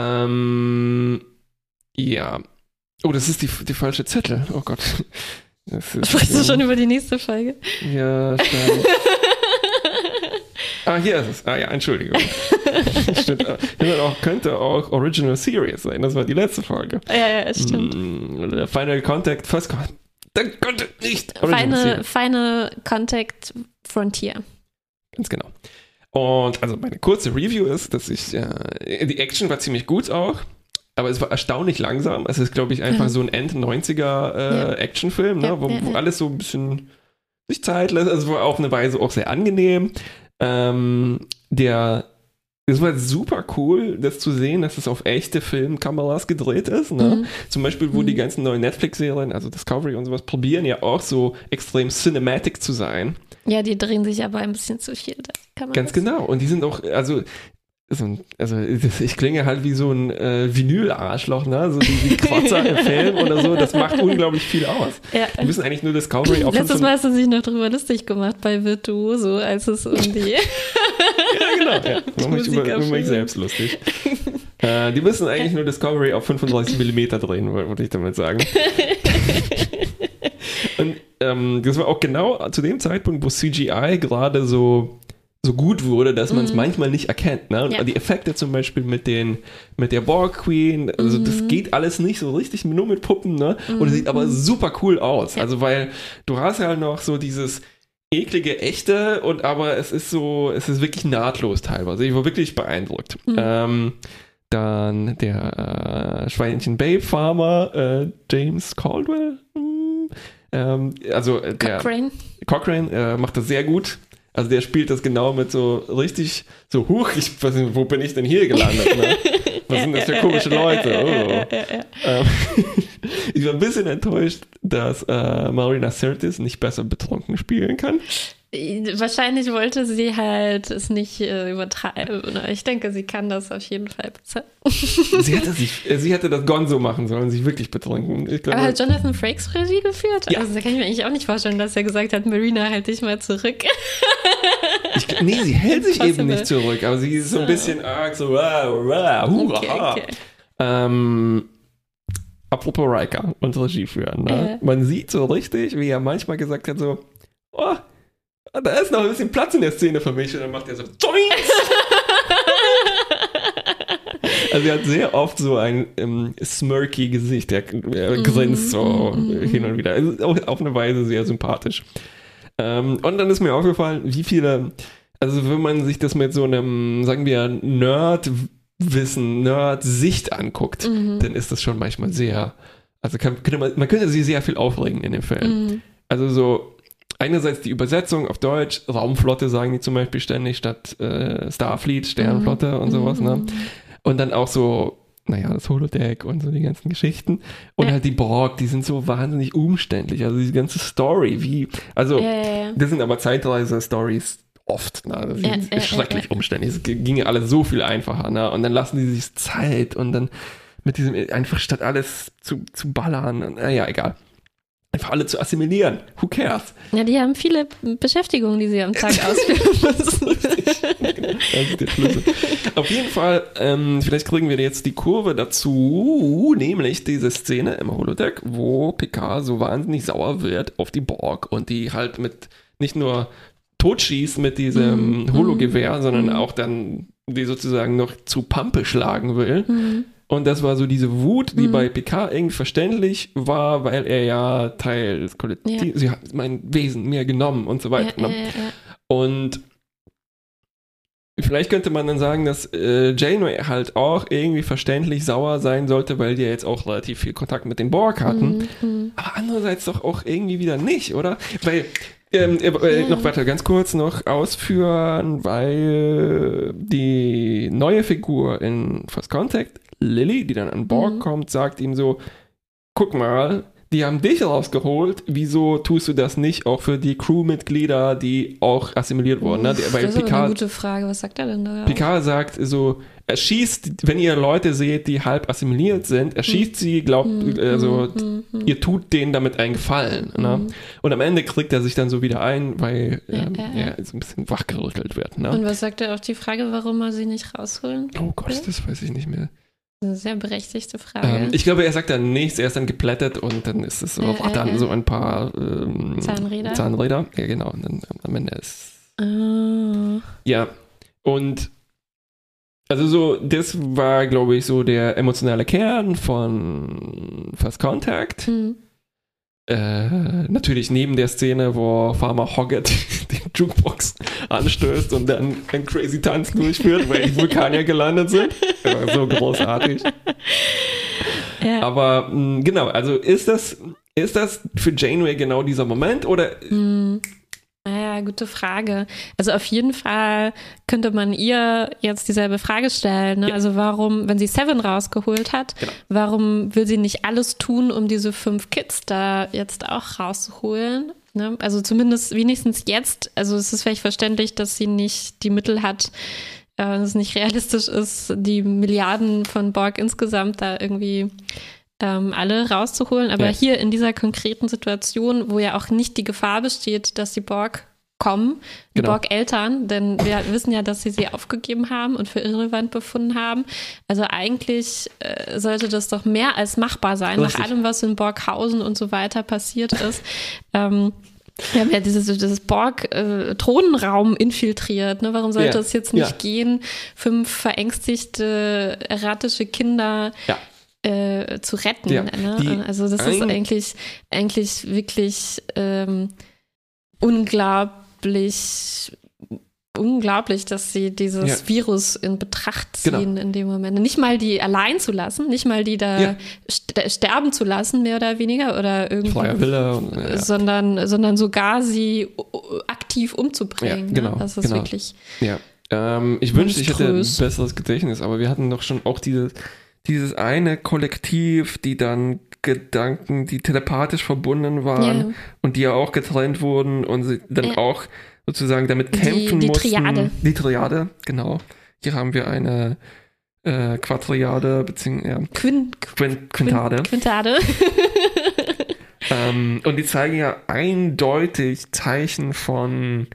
Ja. Oh, das ist die falsche Zettel. Oh Gott. Sprichst du schon über die nächste Folge? Ja, stimmt. Hier ist es. Ja, Entschuldigung. Stimmt. Könnte auch Original Series sein. Das war die letzte Folge. Ja, stimmt. Final Contact, First Contact. Dann konnte nicht. Final Contact Frontier. Ganz genau. Und also meine kurze Review ist, dass die Action war ziemlich gut auch, aber es war erstaunlich langsam. Es ist, glaube ich, einfach so ein End-90er Actionfilm, ne? Wo alles so ein bisschen sich Zeit lässt. Also war auf eine Weise auch sehr angenehm. Es war super cool, das zu sehen, dass es auf echte Filmkameras gedreht ist. Ne? Zum Beispiel, wo die ganzen neuen Netflix-Serien, also Discovery und sowas, probieren ja auch so extrem cinematic zu sein. Ja, die drehen sich aber ein bisschen zu viel. Ganz genau. Und die sind auch, also ich klinge halt wie so ein Vinyl-Arschloch, ne? So die Krotzer im Film oder so, das macht unglaublich viel aus. Ja. Die müssen eigentlich nur Discovery auf letztes Mal hast du sich noch drüber lustig gemacht bei Virtuoso, als es um die ja, genau. Ja. Über mich selbst lustig. Die müssen eigentlich nur Discovery auf 35mm drehen, würde ich damit sagen. Und das war auch genau zu dem Zeitpunkt, wo CGI gerade so gut wurde, dass man es manchmal nicht erkennt. Ne? Ja. Die Effekte zum Beispiel mit der Borg Queen, also das geht alles nicht so richtig nur mit Puppen, ne? Und es sieht aber super cool aus. Ja. Also weil du hast ja noch so dieses eklige, echte aber es ist wirklich nahtlos teilweise. Ich war wirklich beeindruckt. Dann der Schweinchen Babe Farmer, James Caldwell, der Cochrane macht das sehr gut. Also der spielt das genau mit so richtig, so ich weiß nicht, wo bin ich denn hier gelandet? Ne? Was sind das für komische Leute? Oh. Ich war ein bisschen enttäuscht, dass Marina Sirtis nicht besser betrunken spielen kann. Wahrscheinlich wollte sie halt es nicht übertreiben. Ich denke, sie kann das auf jeden Fall besser. Sie hätte das Gonzo machen sollen, sich wirklich betrinken. Aber hat Jonathan Frakes Regie geführt? Ja. Also da kann ich mir eigentlich auch nicht vorstellen, dass er gesagt hat, Marina, halt dich mal zurück. Sie hält sich eben nicht zurück, aber sie ist so ein bisschen arg so okay. Apropos Riker und Regie führen. Ne? Man sieht so richtig, wie er manchmal gesagt hat, so, da ist noch ein bisschen Platz in der Szene für mich. Und dann macht er so Also er hat sehr oft so ein smirky Gesicht. Er grinst so hin und wieder. Also auf eine Weise sehr sympathisch. Und dann ist mir aufgefallen, wie viele, also wenn man sich das mit so einem, sagen wir, Nerd-Sicht anguckt, dann ist das schon manchmal sehr, also man könnte sich sehr viel aufregen in dem Film. Also so, einerseits die Übersetzung auf Deutsch, Raumflotte sagen die zum Beispiel ständig, statt Starfleet, Sternflotte und sowas, ne? Und dann auch so, das Holodeck und so die ganzen Geschichten. Und halt die Borg, die sind so wahnsinnig umständlich. Also diese ganze Story, das sind aber Zeitreise-Stories oft, ne? Das ist schrecklich umständlich. Es ging alles so viel einfacher, ne? Und dann lassen die sich Zeit und dann mit diesem, einfach statt alles zu ballern. Und, egal. Einfach alle zu assimilieren. Who cares? Ja, die haben viele Beschäftigungen, die sie am Tag ausführen müssen. Das ist der Schlüssel. Auf jeden Fall, vielleicht kriegen wir jetzt die Kurve dazu, nämlich diese Szene im Holodeck, wo Picard so wahnsinnig sauer wird auf die Borg und die halt mit nicht nur totschießt mit diesem Hologewehr, sondern auch dann die sozusagen noch zu Pampe schlagen will. Und das war so diese Wut, die bei Picard irgendwie verständlich war, weil er ja Teil des Kollektivs, sie hat mein Wesen mir genommen und so weiter. Ja. Und vielleicht könnte man dann sagen, dass Janeway halt auch irgendwie verständlich sauer sein sollte, weil die ja jetzt auch relativ viel Kontakt mit den Borg hatten. Aber andererseits doch auch irgendwie wieder nicht, oder? Weil noch weiter ganz kurz noch ausführen, weil die neue Figur in First Contact, Lily, die dann an Borg kommt, sagt ihm so, guck mal, die haben dich rausgeholt, wieso tust du das nicht auch für die Crewmitglieder, die auch assimiliert wurden? Ne? Das ist eine gute Frage, was sagt er denn da? Picard sagt so, erschießt, wenn ihr Leute seht, die halb assimiliert sind, erschießt sie, ihr tut denen damit einen Gefallen. Ne? Und am Ende kriegt er sich dann so wieder ein, weil er so ein bisschen wachgerüttelt wird. Ne? Und was sagt er auf die Frage, warum er sie nicht rausholen? Oh Gott, das weiß ich nicht mehr. Eine sehr berechtigte Frage. Ich glaube, er sagt dann nichts, er ist dann geplättet und dann ist es so, dann so ein paar Zahnräder. Ja, genau. Und dann am Ende ist. Ja, und also so, das war, glaube ich, so der emotionale Kern von First Contact. Natürlich neben der Szene, wo Farmer Hoggett den Jukebox anstößt und dann einen crazy Tanz durchführt, weil die Vulkanier gelandet sind. So großartig. Ja. Aber genau, also ist das für Janeway genau dieser Moment oder? Naja, gute Frage. Also auf jeden Fall könnte man ihr jetzt dieselbe Frage stellen. Ne? Ja. Also warum, wenn sie Seven rausgeholt hat, warum will sie nicht alles tun, um diese 5 Kids da jetzt auch rauszuholen? Ne? Also zumindest wenigstens jetzt. Also es ist vielleicht verständlich, dass sie nicht die Mittel hat, dass es nicht realistisch ist, die Milliarden von Borg insgesamt da irgendwie alle rauszuholen. Aber hier in dieser konkreten Situation, wo ja auch nicht die Gefahr besteht, dass die Borg kommen, die Borg-Eltern, denn wir wissen ja, dass sie aufgegeben haben und für irrelevant befunden haben. Also eigentlich sollte das doch mehr als machbar sein, nach allem, was in Borghausen und so weiter passiert ist. Wir haben ja dieses Borg-Thronenraum infiltriert. Ne? Warum sollte es jetzt nicht gehen, 5 verängstigte, erratische Kinder zu retten. Ja, ne? Also das ist eigentlich wirklich unglaublich, dass sie dieses Virus in Betracht ziehen in dem Moment. Nicht mal die allein zu lassen, nicht mal die da sterben zu lassen, mehr oder weniger, oder irgendwie, sondern sogar sie aktiv umzubringen. Ja, genau, ne? Das ist wirklich ich wünschte, ich hätte ein besseres Gedächtnis, aber wir hatten doch schon auch dieses eine Kollektiv, die dann Gedanken, die telepathisch verbunden waren und die ja auch getrennt wurden und sie dann auch sozusagen damit kämpfen mussten. Triade. Die Triade, genau. Hier haben wir eine Quadriade, beziehungsweise Quintade. Quintade. Und die zeigen ja eindeutig Zeichen von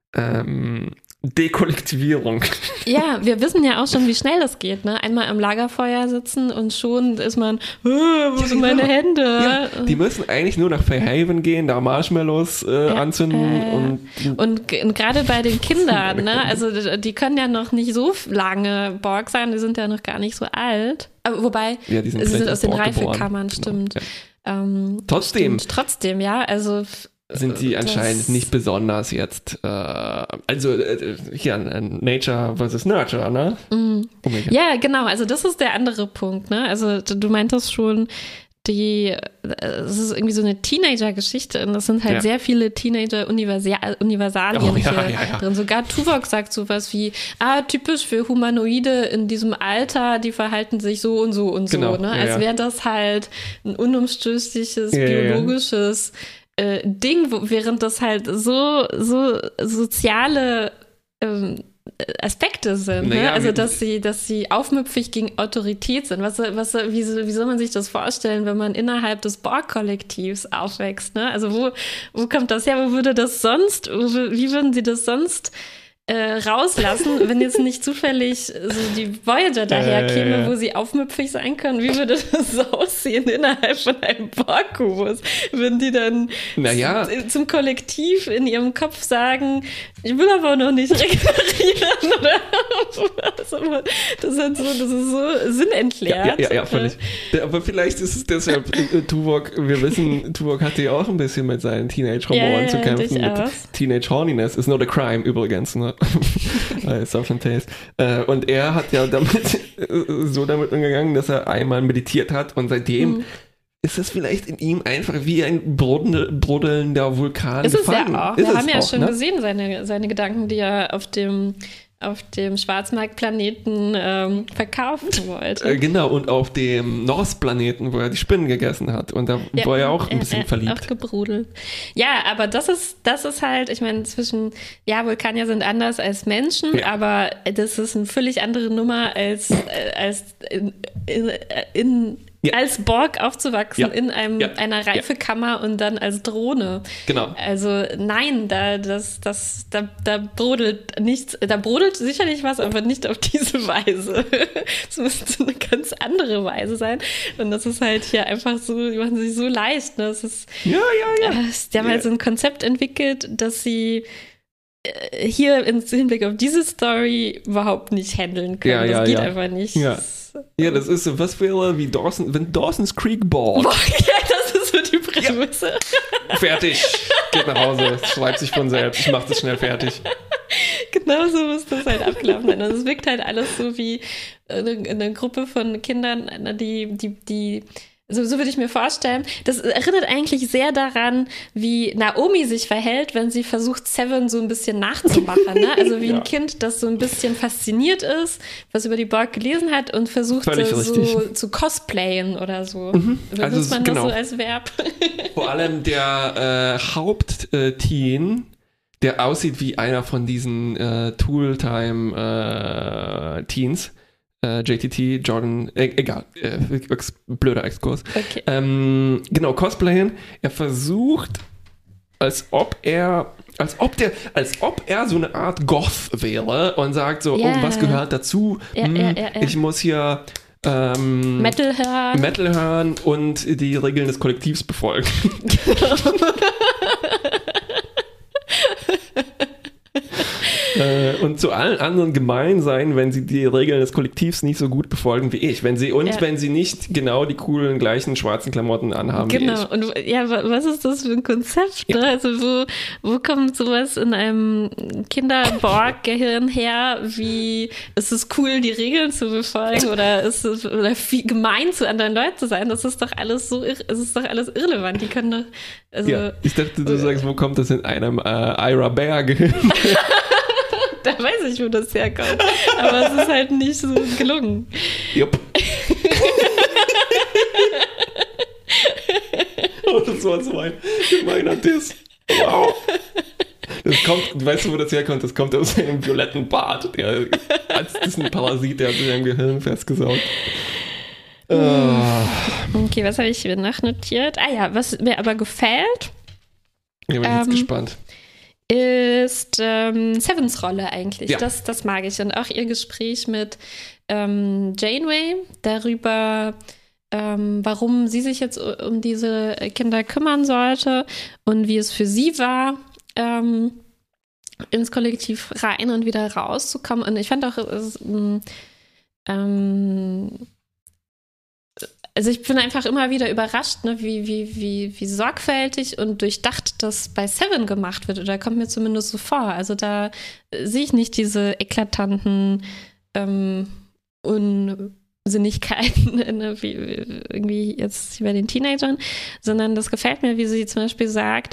Dekollektivierung. Ja, wir wissen ja auch schon, wie schnell das geht. Ne? Einmal am Lagerfeuer sitzen und schon ist man, wo sind meine Hände? Ja, die müssen eigentlich nur nach Fairhaven gehen, da Marshmallows anzünden. Und gerade bei den Kindern, ne? Also die können ja noch nicht so lange Borg sein, die sind ja noch gar nicht so alt. Aber wobei, die sind aus den Reifekammern, stimmt. Genau. Trotzdem, ja, also sind die anscheinend nicht besonders jetzt, hier Nature versus Nurture, ne? Ja, genau, also das ist der andere Punkt, ne? Also du meintest schon, es ist irgendwie so eine Teenager-Geschichte und das sind halt sehr viele Teenager-Universalien hier drin. Sogar Tuvok sagt sowas wie, typisch für Humanoide in diesem Alter, die verhalten sich so und so und so, ne? Als wäre das halt ein unumstößliches, biologisches Ding, während das halt so soziale Aspekte sind, ne? Also dass sie aufmüpfig gegen Autorität sind. Wie soll man sich das vorstellen, wenn man innerhalb des Borg-Kollektivs aufwächst, ne? Also wo kommt das her? Wie würden sie das sonst rauslassen, wenn jetzt nicht zufällig so die Voyager daherkäme, wo sie aufmüpfig sein können? Wie würde das so aussehen innerhalb von einem Borg-Kubus? Würden die dann zum Kollektiv in ihrem Kopf sagen, ich will aber noch nicht regenerieren oder das ist so sinnentleert. Ja, völlig. Aber vielleicht ist es deshalb Tuvok, wir wissen, Tuvok hatte ja auch ein bisschen mit seinen Teenage-Hormonen zu kämpfen. Mit Teenage Horniness is not a crime übrigens, ne? Southern Taste. Und er hat ja damit umgegangen, dass er einmal meditiert hat und seitdem ist es vielleicht in ihm einfach wie ein brodelnder Vulkan ist gefangen. Es ja auch. Wir haben ja schon gesehen, seine Gedanken, die er auf dem auf dem Schwarzmarktplaneten verkaufen wollte. Genau, und auf dem North-Planeten, wo er die Spinnen gegessen hat. Und da war er auch ein bisschen verliebt. Auch gebrodelt. Ja, aber das ist halt, ich meine, Vulkanier sind anders als Menschen, aber das ist eine völlig andere Nummer als als Borg aufzuwachsen in einer Reifekammer und dann als Drohne. Genau. Also nein, da brodelt nichts, da brodelt sicherlich was, aber nicht auf diese Weise. Es müsste eine ganz andere Weise sein. Und das ist halt hier einfach so, die machen sich so leicht. Ne? Das ist, die haben halt so ein Konzept entwickelt, dass sie hier im Hinblick auf diese Story überhaupt nicht handeln können. Das geht einfach nicht. Ja, das ist so, was wäre wie wenn Dawson's Creek Borg. Ja, das ist so die Prämisse. Ja. Fertig. Geht nach Hause. Es schreibt sich von selbst. Ich mach das schnell fertig. Genau so muss das halt ablaufen. Also es wirkt halt alles so wie eine Gruppe von Kindern, die so würde ich mir vorstellen. Das erinnert eigentlich sehr daran, wie Naomi sich verhält, wenn sie versucht, Seven so ein bisschen nachzumachen. Ne? Also wie ein Kind, das so ein bisschen fasziniert ist, was über die Borg gelesen hat und versucht so zu cosplayen oder so. Benutzt man das so als Verb? Vor allem der Hauptteen, der aussieht wie einer von diesen Tooltime-Teens. JTT, Jordan, egal, blöder Exkurs. Okay. Genau, cosplayen. Er versucht, als ob er so eine Art Goth wäre und sagt so, was gehört dazu? Ich muss hier Metal hören und die Regeln des Kollektivs befolgen. Und zu allen anderen gemein sein, wenn sie die Regeln des Kollektivs nicht so gut befolgen wie ich. Wenn sie nicht genau die coolen, gleichen schwarzen Klamotten anhaben wie ich. Genau, und was ist das für ein Konzept? Ne? Also wo kommt sowas in einem Kinder-Borg-Gehirn her, wie ist es cool, die Regeln zu befolgen oder ist es gemein zu anderen Leuten zu sein? Das ist doch alles irrelevant. Die können doch, ich dachte, du sagst, wo kommt das in einem Ira Bear-Gehirn? Da weiß ich, wo das herkommt. Aber es ist halt nicht so gelungen. Jupp. Oh, das war so ein gemeiner Diss. Wow. Das kommt, weißt du, wo das herkommt? Das kommt aus einem violetten Bart. Das ist ein Parasit, der hat sich im Gehirn festgesaugt. Okay, was habe ich mir noch notiert? Was mir aber gefällt. Ja, bin ich jetzt gespannt. Ist Sevens Rolle eigentlich. Ja. Das mag ich. Und auch ihr Gespräch mit Janeway darüber, warum sie sich jetzt um diese Kinder kümmern sollte und wie es für sie war, ins Kollektiv rein und wieder rauszukommen. Und ich fand auch, also ich bin einfach immer wieder überrascht, ne, wie sorgfältig und durchdacht das bei Seven gemacht wird. Oder kommt mir zumindest so vor. Also da sehe ich nicht diese eklatanten Unsinnigkeiten irgendwie jetzt bei den Teenagern, sondern das gefällt mir, wie sie zum Beispiel sagt,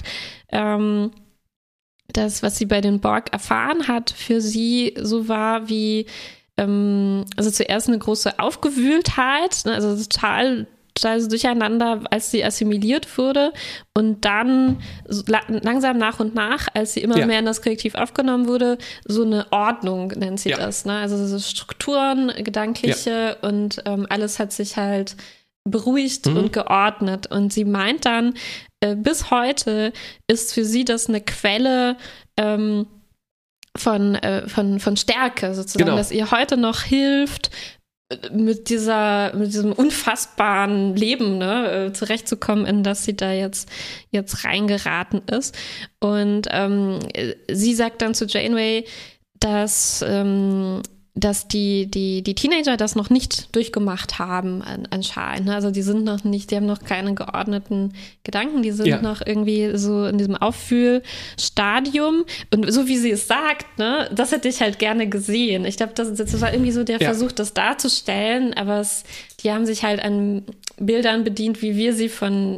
das, was sie bei den Borg erfahren hat, für sie so war wie also zuerst eine große Aufgewühltheit, ne, also total so durcheinander, als sie assimiliert wurde und dann langsam nach und nach, als sie immer mehr in das Kollektiv aufgenommen wurde, so eine Ordnung nennt sie das, ne? Also so Strukturen, gedankliche und alles hat sich halt beruhigt und geordnet und sie meint dann, bis heute ist für sie das eine Quelle von Stärke sozusagen, dass ihr heute noch hilft, mit diesem unfassbaren Leben zurechtzukommen, in das sie da jetzt reingeraten ist. Und sie sagt dann zu Janeway, dass die Teenager das noch nicht durchgemacht haben anscheinend. Also die haben noch keine geordneten Gedanken, die sind noch irgendwie so in diesem Auffühlstadium. Und so wie sie es sagt, ne, das hätte ich halt gerne gesehen. Ich glaube, das war irgendwie so der Versuch, das darzustellen, aber die haben sich halt an Bildern bedient, wie wir sie von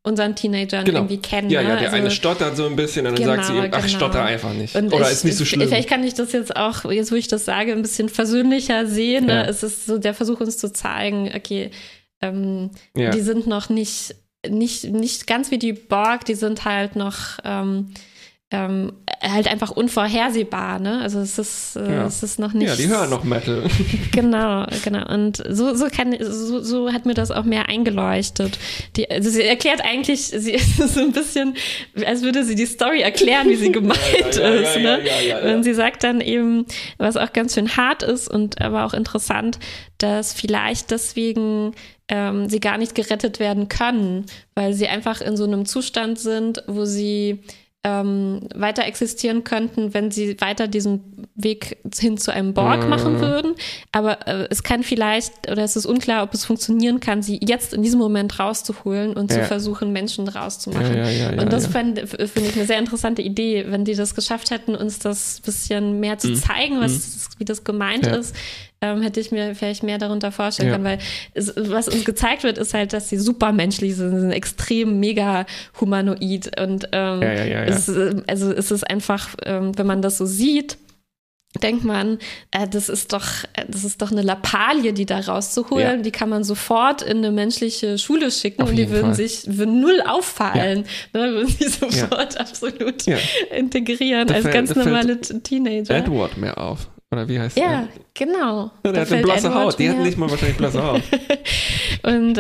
unseren Teenagern irgendwie kennen. Ja, ne? ja, der eine stottert so ein bisschen und dann sagt sie ihm, ach, stotter einfach nicht. Und oder ist nicht so schlimm. Vielleicht kann ich das jetzt auch, jetzt wo ich das sage, ein bisschen versöhnlicher sehen. Ne? Ja. Es ist so der Versuch, uns zu zeigen, okay, die sind noch nicht ganz wie die Borg, die sind halt noch halt einfach unvorhersehbar, ne? Also es ist noch nicht. Ja, die hören noch Metal. Genau. Und so hat mir das auch mehr eingeleuchtet. Also sie erklärt eigentlich, sie ist so ein bisschen, als würde sie die Story erklären, wie sie gemeint ist. Ne? Und sie sagt dann eben, was auch ganz schön hart ist und aber auch interessant, dass vielleicht deswegen sie gar nicht gerettet werden können, weil sie einfach in so einem Zustand sind, wo sie weiter existieren könnten, wenn sie weiter diesen Weg hin zu einem Borg machen würden. Aber es kann vielleicht, oder es ist unklar, ob es funktionieren kann, sie jetzt in diesem Moment rauszuholen und zu versuchen, Menschen rauszumachen. Und das finde ich eine sehr interessante Idee, wenn die das geschafft hätten, uns das bisschen mehr zu zeigen, wie das gemeint ist. Hätte ich mir vielleicht mehr darunter vorstellen können, weil was uns gezeigt wird, ist halt, dass sie supermenschlich sind, sie sind extrem mega humanoid und es ist einfach, wenn man das so sieht, denkt man, das ist doch eine Lappalie, die da rauszuholen, die kann man sofort in eine menschliche Schule schicken und die würden null auffallen, ne, würden sie sofort absolut integrieren als ganz normale Teenager. Edward mehr auf. Oder wie heißt der? Ja, genau. Ja, der hat eine blasse Haut. Die hatten nicht mal wahrscheinlich blasse Haut. Und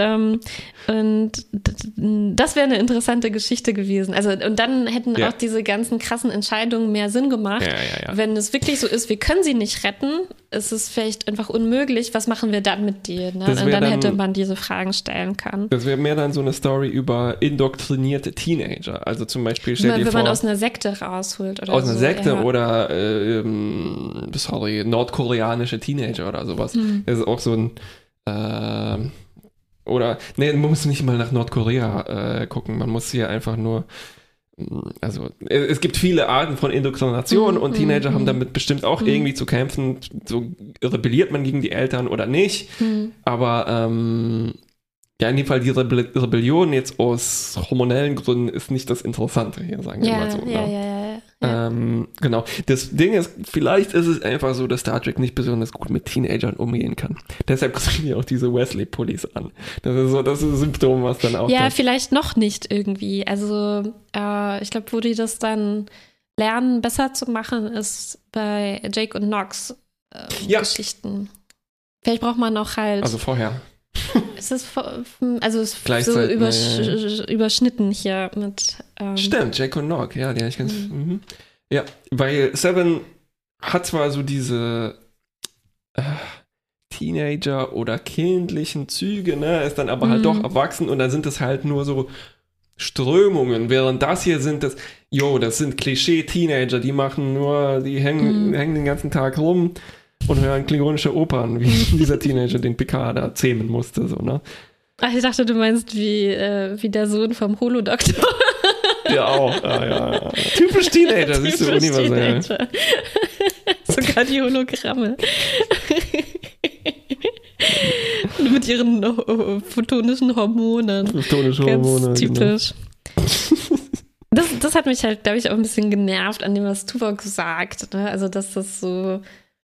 das wäre eine interessante Geschichte gewesen. Also, und dann hätten auch diese ganzen krassen Entscheidungen mehr Sinn gemacht. Ja. Wenn es wirklich so ist, wir können sie nicht retten, ist es vielleicht einfach unmöglich. Was machen wir dann mit dir? Ne? Und dann hätte man diese Fragen stellen können. Das wäre mehr dann so eine Story über indoktrinierte Teenager. Also zum Beispiel, stell dir vor, wenn man aus einer Sekte rausholt oder aus einer Sekte oder nordkoreanische Teenager oder sowas. Das ist auch so ein man muss nicht mal nach Nordkorea gucken. Man muss hier einfach nur also es gibt viele Arten von Indoktrination und Teenager haben damit bestimmt auch irgendwie zu kämpfen. So rebelliert man gegen die Eltern oder nicht. Aber in dem Fall die Rebellion jetzt aus hormonellen Gründen ist nicht das Interessante hier, sagen wir mal so. Genau. Das Ding ist, vielleicht ist es einfach so, dass Star Trek nicht besonders gut mit Teenagern umgehen kann. Deshalb kriegen wir auch diese Wesley-Pullis an. Das ist ein Symptom, was dann auch... Ja, vielleicht noch nicht irgendwie. Also ich glaube, wo die das dann lernen, besser zu machen, ist bei Jake und Nox Geschichten. Vielleicht braucht man noch halt... Also vorher. Es ist so überschnitten hier mit. Stimmt, Jake und Nog, ja, die habe ich ganz. Ja, weil Seven hat zwar so diese Teenager- oder kindlichen Züge, ne, ist dann aber halt doch erwachsen und dann sind es halt nur so Strömungen, während das hier sind das sind Klischee-Teenager, die hängen den ganzen Tag rum und hören klingonische Opern, wie dieser Teenager, den Picard da zähmen musste, so, ne? Ach, ich dachte, du meinst wie der Sohn vom Holodoktor. Ja, auch. Ja. Typisch Teenager, siehst du, universell. Teenager. Sogar die Hologramme. Mit ihren photonischen Hormonen. Photonische Hormone. Ganz typisch. Genau. Das hat mich halt, glaube ich, auch ein bisschen genervt an dem, was Tuvok sagt. Ne? Also, dass das so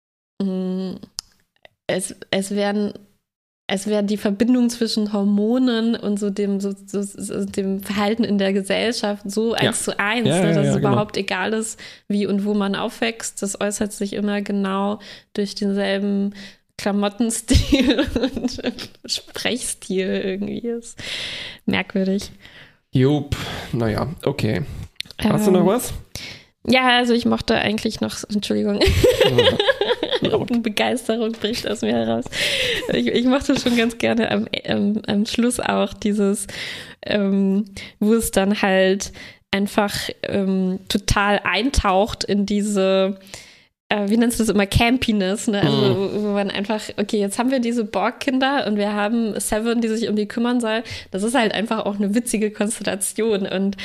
es wäre die Verbindung zwischen Hormonen und so dem Verhalten in der Gesellschaft so 1:1, dass es überhaupt egal ist, wie und wo man aufwächst. Das äußert sich immer genau durch denselben Klamottenstil und Sprechstil irgendwie. Ist merkwürdig. Jupp, naja, okay. Hast du noch was? Ja, also ich mochte eigentlich noch, Entschuldigung, Begeisterung bricht aus mir heraus. Ich mochte schon ganz gerne am Schluss auch dieses, wo es dann halt einfach total eintaucht in diese, wie nennst du das immer, Campiness, ne? Also wo man einfach, okay, jetzt haben wir diese Borg-Kinder und wir haben Seven, die sich um die kümmern soll. Das ist halt einfach auch eine witzige Konstellation und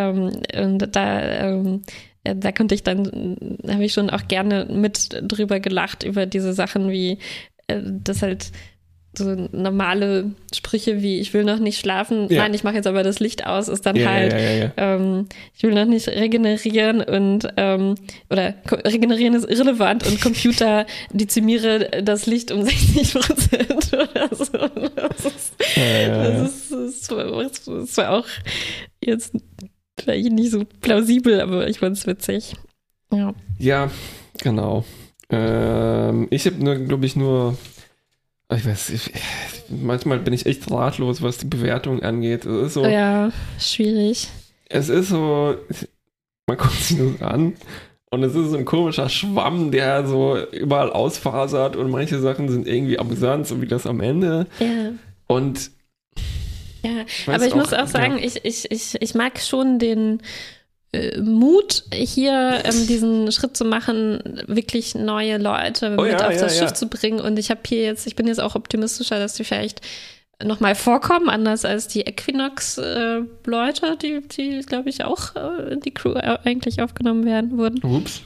da konnte ich dann, habe ich schon auch gerne mit drüber gelacht, über diese Sachen wie, dass halt so normale Sprüche wie ich will noch nicht schlafen, Ja. nein, ich mache jetzt aber das Licht aus, ist dann Ja, halt ja. ich will noch nicht regenerieren und oder regenerieren ist irrelevant und Computer dezimiere das Licht um 60% oder so. Das war auch jetzt vielleicht nicht so plausibel, aber ich fand es witzig. Ja. Ja, genau. Ich habe glaube ich, manchmal bin ich echt ratlos, was die Bewertung angeht. Es ist so, Ja, schwierig. es ist so, man guckt sich das an und es ist so ein komischer Schwamm, der so überall ausfasert und manche Sachen sind irgendwie amüsant, so wie das am Ende. Ja. Und Ja, aber ich muss auch sagen, ich mag schon den Mut, hier diesen Schritt zu machen, wirklich neue Leute mit auf das Schiff zu bringen. Und ich bin jetzt auch optimistischer, dass die vielleicht nochmal vorkommen, anders als die Equinox-Leute, die glaube ich, auch in die Crew eigentlich aufgenommen wurden. Ups.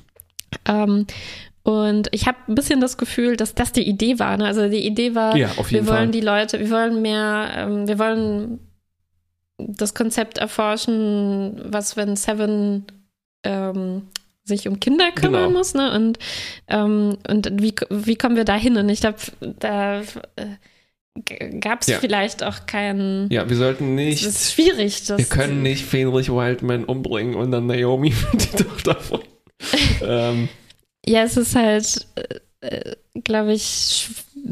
Und ich habe ein bisschen das Gefühl, dass das die Idee war. Ne? Also die Idee war, Ja, auf jeden Fall. wir wollen das Konzept erforschen, was wenn Seven sich um Kinder kümmern muss, ne? Und wie kommen wir da hin? Und ich glaube, da gab es vielleicht auch keinen. Ja, wir sollten nicht. Das ist schwierig. Wir können nicht Fenrich Wildman umbringen und dann Naomi die Tochter von. Ja, es ist halt, glaube ich,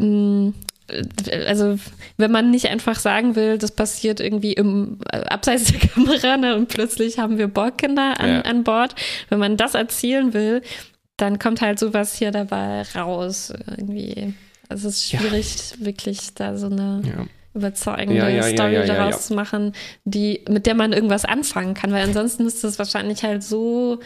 also wenn man nicht einfach sagen will, das passiert irgendwie abseits der Kamera, ne, und plötzlich haben wir Borgkinder an Bord. Wenn man das erzählen will, dann kommt halt sowas hier dabei raus irgendwie. Also es ist schwierig, wirklich da so eine überzeugende Story daraus zu machen, mit der man irgendwas anfangen kann, weil ansonsten müsste es wahrscheinlich halt so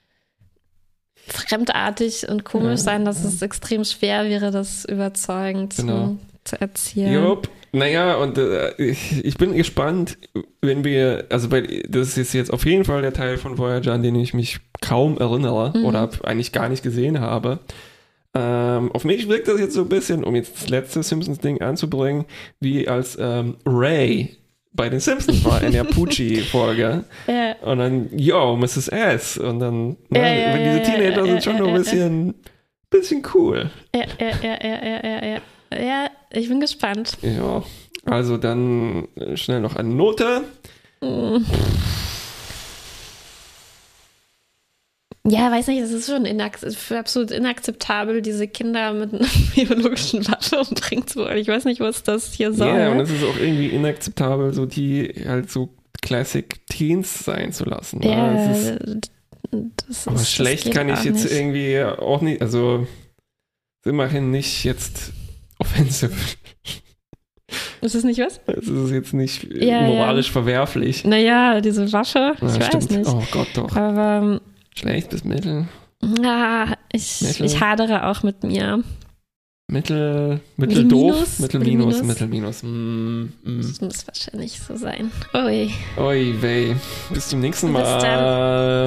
fremdartig und komisch sein, dass es extrem schwer wäre, das überzeugend zu erzählen. Jupp. Naja, und ich bin gespannt, das ist jetzt auf jeden Fall der Teil von Voyager, an den ich mich kaum erinnere oder eigentlich gar nicht gesehen habe. Auf mich wirkt das jetzt so ein bisschen, um jetzt das letzte Simpsons-Ding anzubringen, wie als Ray bei den Simpsons war in der Pucci-Folge. Ja. Und dann, yo, Mrs. S. Und dann, diese Teenager sind schon nur ein bisschen cool. Ja, ich bin gespannt. Ja, also dann schnell noch eine Note. Ja, weiß nicht, es ist schon absolut inakzeptabel, diese Kinder mit einer biologischen Waffe umbringen zu wollen. Ich weiß nicht, was das hier soll. Ja, und es ist auch irgendwie inakzeptabel, so die halt so Classic Teens sein zu lassen. Ne? Ja, aber schlecht kann ich jetzt nicht. Irgendwie auch nicht, also immerhin nicht jetzt offensive. Ist es nicht was? Es ist jetzt nicht moralisch verwerflich. Naja, diese Waffe, ich weiß nicht. Oh Gott, doch. Aber schlecht bis mittel. Ja, ich hadere auch mit mir. Mittel doof, Mittel minus. Das muss wahrscheinlich so sein. Ui. Ui, weh. Bis zum nächsten Mal.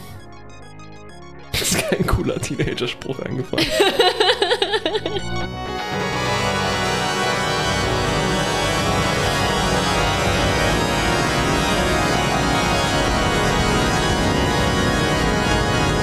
Das ist kein cooler Teenager-Spruch eingefallen.